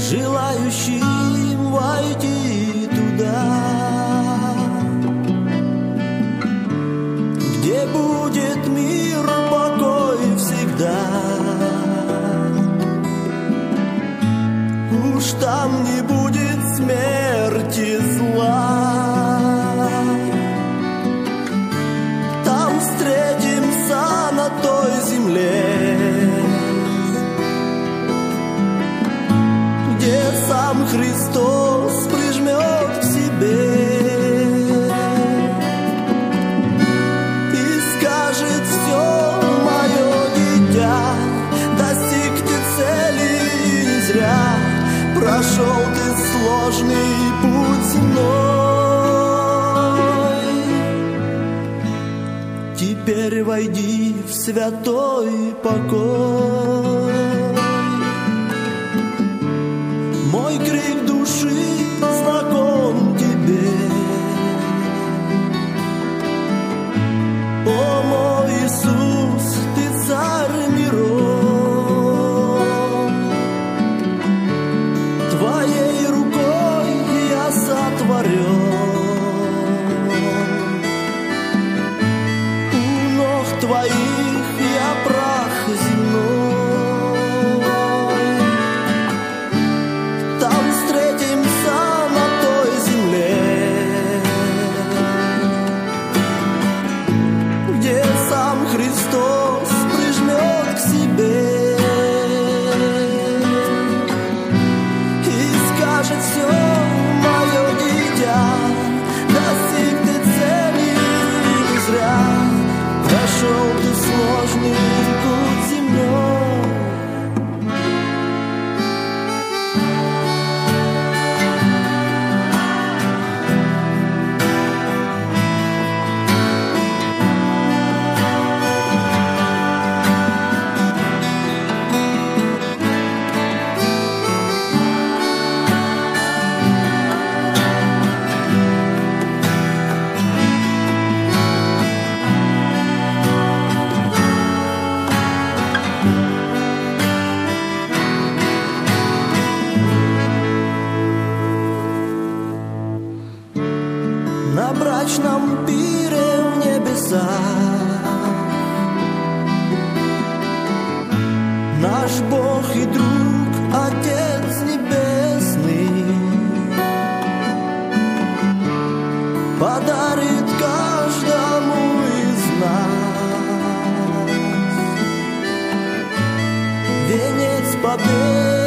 желающим войти туда, где будет мир, покой всегда. Уж там не будет смерти, зла. Там встретимся на той земле, где сам Христос прижмет к себе и скажет: все, мое дитя, достигни цели не зря. Прошел ты сложный путь земной, теперь войди в святой покой. Мой крик души знаком тебе, о мой Иисус, ты царь миров. Твоей рукой я сотворен, у ног твоих я прах земной. Там встретимся на той земле, где сам Христос прижмет к себе и скажет: все, мое дитя, достиг ты цели не зря. Прошел ты сложный путь земной. На брачном пире в небесах наш Бог и друг, Отец Небесный, подарит каждому из нас венец победы.